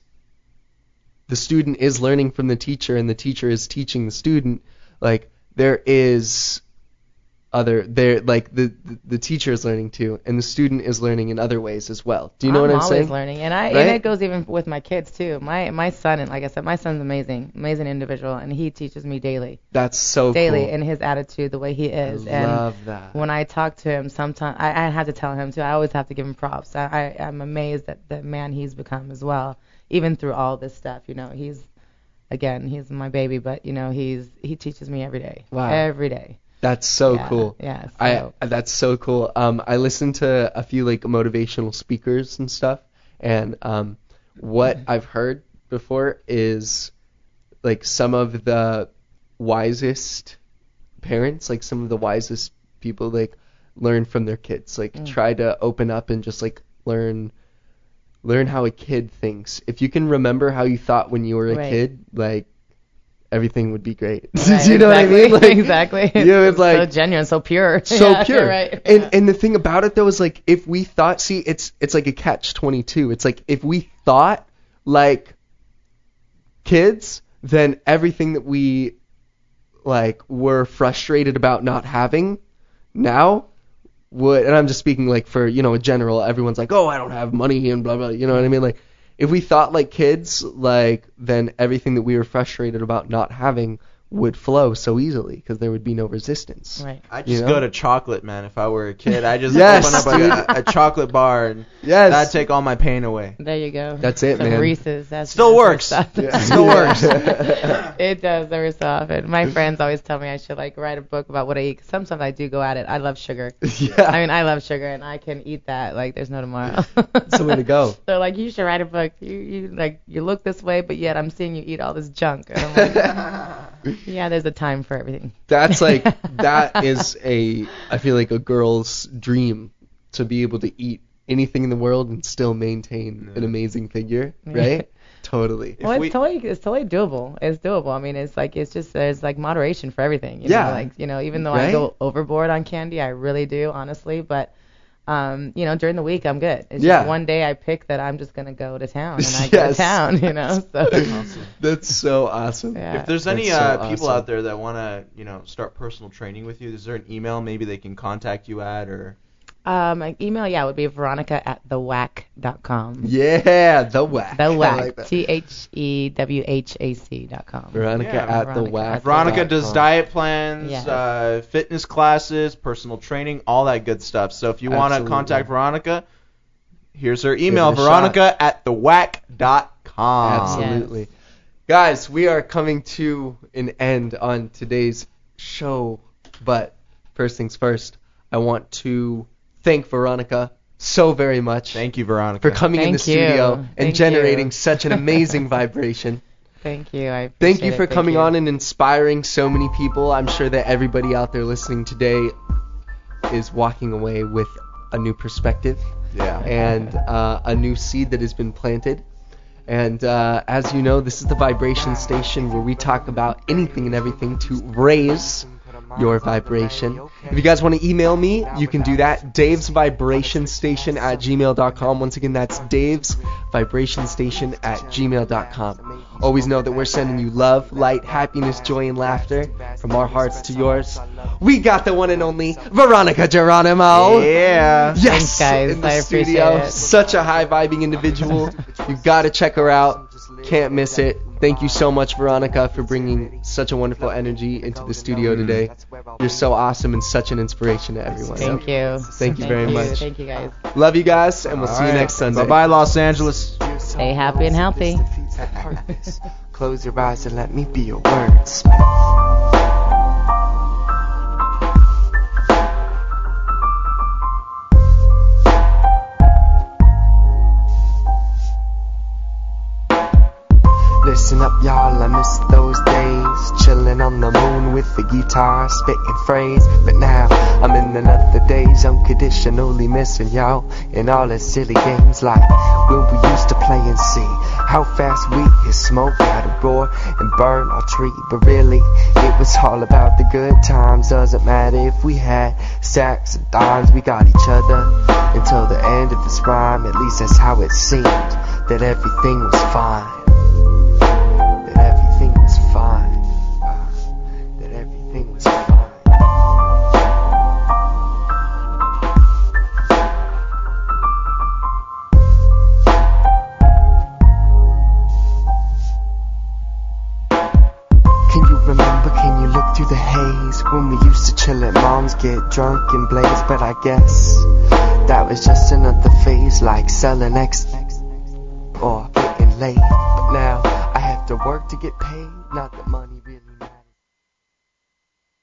the student is learning from the teacher and the teacher is teaching the student, like there is other there like the the, the teacher is learning too, and the student is learning in other ways as well. Do you know I'm what I'm always saying? learning, and I Right? and it goes even with my kids too. My my son, and like I said, my son's amazing, amazing individual, and he teaches me daily, That's so daily, cool. in his attitude, the way he is. I and love that. when I talk to him, sometimes I, I have to tell him too. I always have to give him props. I, I I'm amazed at the man he's become as well, even through all this stuff. You know, he's again, he's my baby, but you know, he's he teaches me every day, Wow. every day. That's so Yeah, cool. yeah, I so- that's so cool. Um, I listen to a few like motivational speakers and stuff, and um, what I've heard before is like some of the wisest parents, like some of the wisest people, like learn from their kids. Like Mm. try to open up and just like learn learn how a kid thinks. If you can remember how you thought when you were a Right. kid, like everything would be great. Right, Do you know exactly, what I mean? Like, exactly. Yeah, it's so like genuine, so pure. so Yeah, pure. Right. And and the thing about it though is like if we thought, see, it's it's like a catch twenty-two. It's like if we thought like kids, then everything that we like were frustrated about not having now would, and I'm just speaking like for, you know, a general, everyone's like, oh, I don't have money and blah blah, you know what I mean? Like if we thought like kids, like then everything that we were frustrated about not having would flow so easily because there would be no resistance. Right. I You just know? go to chocolate, man. If I were a kid, I just Yes, open up a, a chocolate bar and Yes. that'd take all my pain away. There you go. That's it, Some man. Reese's. That's Still that's works. our stuff. Yeah. Still works. It does every so often. My friends always tell me I should like write a book about what I eat. 'Cause sometimes I do go at it. I love sugar. Yeah. I mean, I love sugar, and I can eat that like there's no tomorrow. It's the way to go. They're like, you should write a book. You you like you look this way, but yet I'm seeing you eat all this junk. And I'm like, yeah, there's a time for everything. That's like that is a I feel like a girl's dream to be able to eat anything in the world and still maintain an amazing figure, right? Totally. Well, it's we- totally it's totally doable. It's doable. I mean, it's like it's just there's like moderation for everything. You Yeah. know, like you know, even though Right? I go overboard on candy, I really do, honestly. But um, you know, during the week I'm good. It's Yeah. just one day I pick that I'm just gonna go to town, and I go Yes. to town. You know, so That's so awesome. Yeah. If there's any That's so uh, people awesome. out there that want to, you know, start personal training with you, is there an email maybe they can contact you at, or? um, my email yeah would be Veronica at the whack dot com. Yeah, the whack. The I whack. like that. T H E W H A C dot com. Veronica Yeah, at the Veronica whack. at the Veronica whack. does diet plans, Yes. uh, fitness classes, personal training, all that good stuff. So if you want to Absolutely. contact Veronica, here's her email, it a Veronica at the whack dot com. Absolutely. Guys, we are coming to an end on today's show, but first things first, I want to thank Veronica so very much Thank you, Veronica. for coming in the Thank you. studio and Thank generating you. such an amazing vibration. Thank you. I Thank appreciate you it. for Thank coming you. on and inspiring so many people. I'm sure that everybody out there listening today is walking away with a new perspective Yeah. and uh, a new seed that has been planted. And uh, as you know, this is the Vibration Station where we talk about anything and everything to raise your vibration. If you guys want to email me, you can do that. Dave's Vibration Station at gmail dot com. Once again, that's Dave's Vibration Station at gmail dot com. Always know that we're sending you love, light, happiness, joy, and laughter from our hearts to yours. We got the one and only Veronica Geronimo. Yeah. Yes, Thanks, guys. in the I studio. appreciate it. Such a high-vibing individual. You got to check her out. Can't miss it. Thank you so much, Veronica, for bringing such a wonderful energy into the studio today. You're so awesome and such an inspiration to everyone. Thank you. Thank you Thank very you. much. Thank you, guys. Love you guys, and we'll see you next Sunday. Bye-bye, Los Angeles. Stay happy and healthy. Close your eyes and let me be your words. Listen up, y'all, I miss those days, chilling on the moon with the guitar, spitting phrase. But now I'm in another days, unconditionally missing y'all in all the silly games like when we used to play and see how fast we could smoke out a roar and burn our tree. But really, it was all about the good times. Doesn't matter if we had stacks of dimes, we got each other until the end of this rhyme. At least that's how it seemed, that everything was fine. Everything was fine, uh, that everything was fine. Can you remember, can you look through the haze, when we used to chill at mom's, get drunk and blaze? But I guess that was just another phase, like selling X or getting laid. But now I have to work to get paid, not that money really